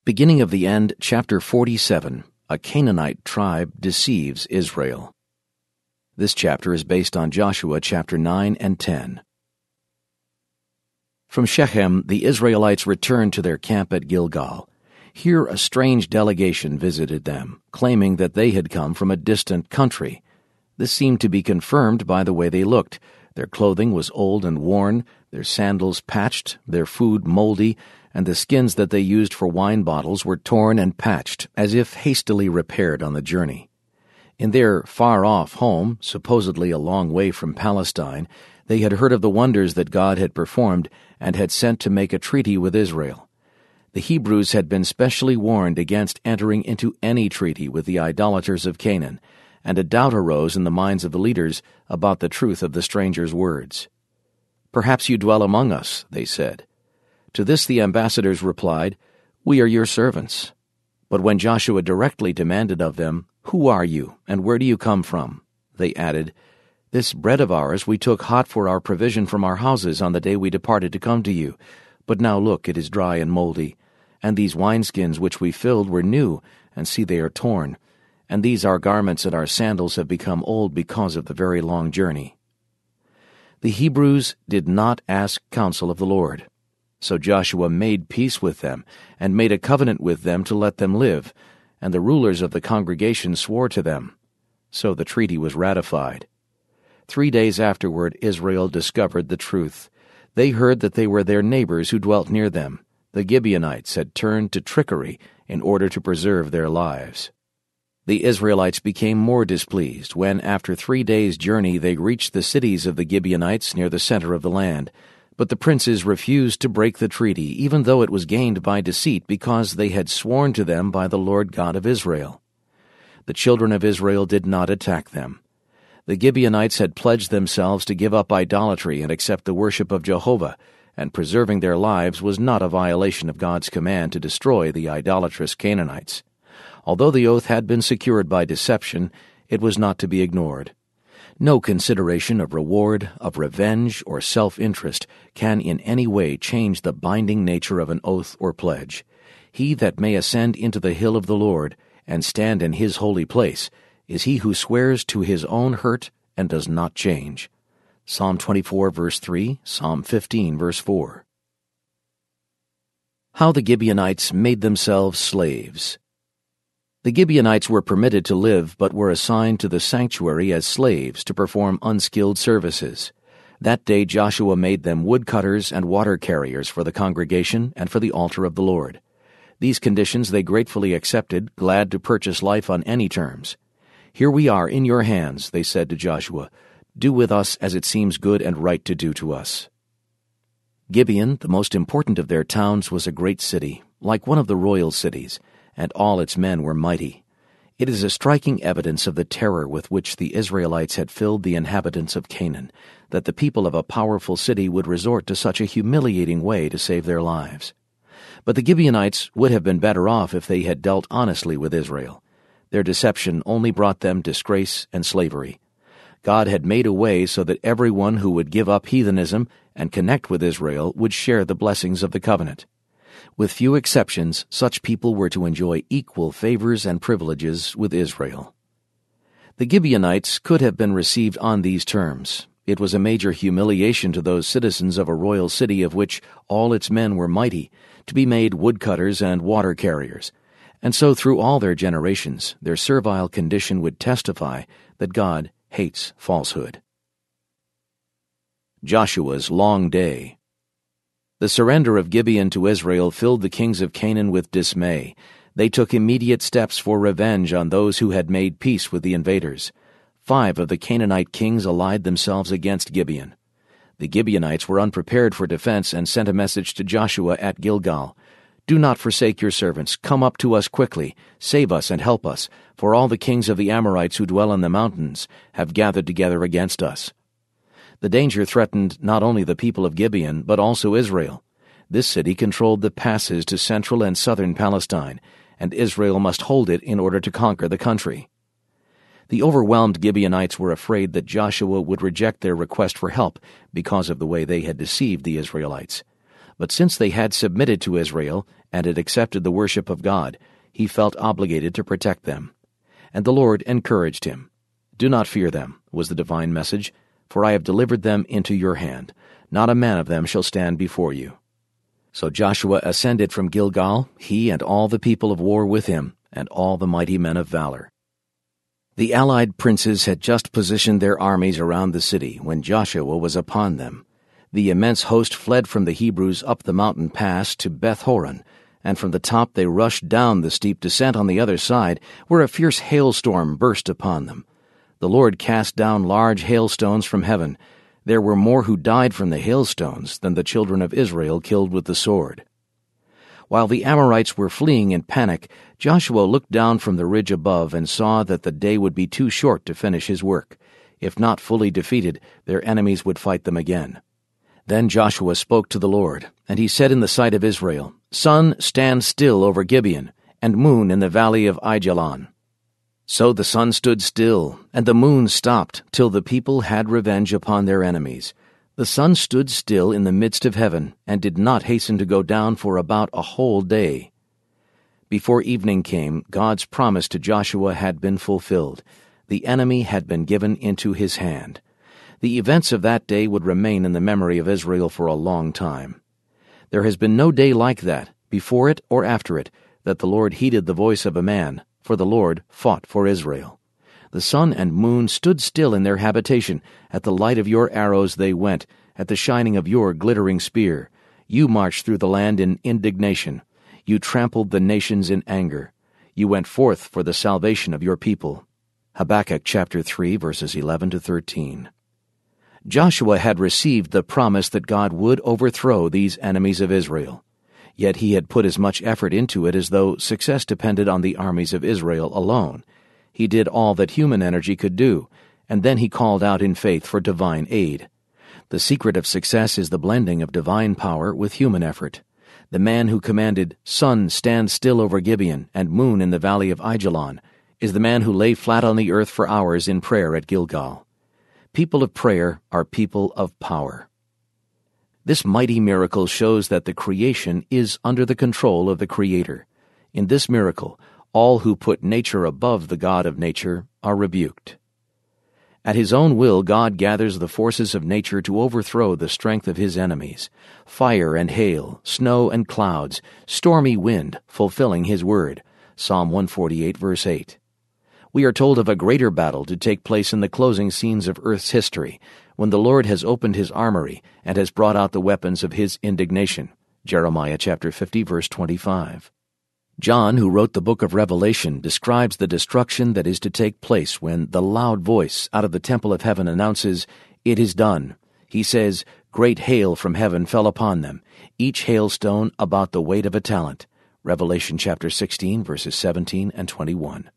Beginning of the end, chapter 47, a Canaanite tribe deceives Israel. This chapter is based on Joshua chapter 9 and 10. From Shechem, the Israelites returned to their camp at Gilgal. Here a strange delegation visited them, claiming that they had come from a distant country. This seemed to be confirmed by the way they looked. Their clothing was old and worn, their sandals patched, their food moldy, and the skins that they used for wine bottles were torn and patched, as if hastily repaired on the journey. In their far-off home, supposedly a long way from Palestine, they had heard of the wonders that God had performed and had sent to make a treaty with Israel. The Hebrews had been specially warned against entering into any treaty with the idolaters of Canaan, and a doubt arose in the minds of the leaders about the truth of the strangers' words. "Perhaps you dwell among us," they said. To this the ambassadors replied, "We are your servants." But when Joshua directly demanded of them, "Who are you, and where do you come from?" they added, "This bread of ours we took hot for our provision from our houses on the day we departed to come to you. But now look, it is dry and moldy. And these wineskins which we filled were new, and see they are torn. And these our garments and our sandals have become old because of the very long journey." The Hebrews did not ask counsel of the Lord. So Joshua made peace with them, and made a covenant with them to let them live, and the rulers of the congregation swore to them. So the treaty was ratified. 3 days afterward Israel discovered the truth. They heard that they were their neighbors who dwelt near them. The Gibeonites had turned to trickery in order to preserve their lives. The Israelites became more displeased when, after 3 days' journey, they reached the cities of the Gibeonites near the center of the land. But the princes refused to break the treaty, even though it was gained by deceit, because they had sworn to them by the Lord God of Israel. The children of Israel did not attack them. The Gibeonites had pledged themselves to give up idolatry and accept the worship of Jehovah, and preserving their lives was not a violation of God's command to destroy the idolatrous Canaanites. Although the oath had been secured by deception, it was not to be ignored. No consideration of reward, of revenge, or self-interest can in any way change the binding nature of an oath or pledge. He that may ascend into the hill of the Lord, and stand in his holy place, is he who swears to his own hurt and does not change. Psalm 24, verse 3, Psalm 15, verse 4. How the Gibeonites made themselves slaves. The Gibeonites were permitted to live but were assigned to the sanctuary as slaves to perform unskilled services. That day Joshua made them woodcutters and water carriers for the congregation and for the altar of the Lord. These conditions they gratefully accepted, glad to purchase life on any terms. "Here we are in your hands," they said to Joshua. "Do with us as it seems good and right to do to us." Gibeon, the most important of their towns, was a great city, like one of the royal cities, and all its men were mighty. It is a striking evidence of the terror with which the Israelites had filled the inhabitants of Canaan, that the people of a powerful city would resort to such a humiliating way to save their lives. But the Gibeonites would have been better off if they had dealt honestly with Israel. Their deception only brought them disgrace and slavery. God had made a way so that everyone who would give up heathenism and connect with Israel would share the blessings of the covenant. With few exceptions, such people were to enjoy equal favors and privileges with Israel. The Gibeonites could have been received on these terms. It was a major humiliation to those citizens of a royal city of which all its men were mighty, to be made woodcutters and water carriers. And so through all their generations, their servile condition would testify that God hates falsehood. Joshua's long day. The surrender of Gibeon to Israel filled the kings of Canaan with dismay. They took immediate steps for revenge on those who had made peace with the invaders. 5 of the Canaanite kings allied themselves against Gibeon. The Gibeonites were unprepared for defense and sent a message to Joshua at Gilgal. "Do not forsake your servants. Come up to us quickly. Save us and help us, for all the kings of the Amorites who dwell in the mountains have gathered together against us." The danger threatened not only the people of Gibeon, but also Israel. This city controlled the passes to central and southern Palestine, and Israel must hold it in order to conquer the country. The overwhelmed Gibeonites were afraid that Joshua would reject their request for help because of the way they had deceived the Israelites. But since they had submitted to Israel and had accepted the worship of God, he felt obligated to protect them. And the Lord encouraged him. "Do not fear them," was the divine message, "for I have delivered them into your hand. Not a man of them shall stand before you." So Joshua ascended from Gilgal, he and all the people of war with him, and all the mighty men of valor. The allied princes had just positioned their armies around the city when Joshua was upon them. The immense host fled from the Hebrews up the mountain pass to Beth-horon, and from the top they rushed down the steep descent on the other side, where a fierce hailstorm burst upon them. The Lord cast down large hailstones from heaven. There were more who died from the hailstones than the children of Israel killed with the sword. While the Amorites were fleeing in panic, Joshua looked down from the ridge above and saw that the day would be too short to finish his work. If not fully defeated, their enemies would fight them again. Then Joshua spoke to the Lord, and he said in the sight of Israel, "Sun, stand still over Gibeon, and moon in the valley of Aijalon." So the sun stood still, and the moon stopped, till the people had revenge upon their enemies. The sun stood still in the midst of heaven, and did not hasten to go down for about a whole day. Before evening came, God's promise to Joshua had been fulfilled. The enemy had been given into his hand. The events of that day would remain in the memory of Israel for a long time. There has been no day like that, before it or after it, that the Lord heeded the voice of a man, for the Lord fought for Israel. The sun and moon stood still in their habitation. At the light of your arrows they went, at the shining of your glittering spear. You marched through the land in indignation. You trampled the nations in anger. You went forth for the salvation of your people. Habakkuk chapter 3, verses 11 to 13. Joshua had received the promise that God would overthrow these enemies of Israel. Yet he had put as much effort into it as though success depended on the armies of Israel alone. He did all that human energy could do, and then he called out in faith for divine aid. The secret of success is the blending of divine power with human effort. The man who commanded, "Sun, stand still over Gibeon, and moon in the valley of Aijalon," is the man who lay flat on the earth for hours in prayer at Gilgal. People of prayer are people of power. This mighty miracle shows that the creation is under the control of the Creator. In this miracle, all who put nature above the God of nature are rebuked. At His own will, God gathers the forces of nature to overthrow the strength of His enemies. Fire and hail, snow and clouds, stormy wind, fulfilling His word. Psalm 148, verse 8. We are told of a greater battle to take place in the closing scenes of Earth's history, when the Lord has opened His armory and has brought out the weapons of His indignation. Jeremiah chapter 50, verse 25. John, who wrote the book of Revelation, describes the destruction that is to take place when the loud voice out of the temple of heaven announces, "It is done." He says, "Great hail from heaven fell upon them, each hailstone about the weight of a talent." Revelation chapter 16, verses 17 and 21.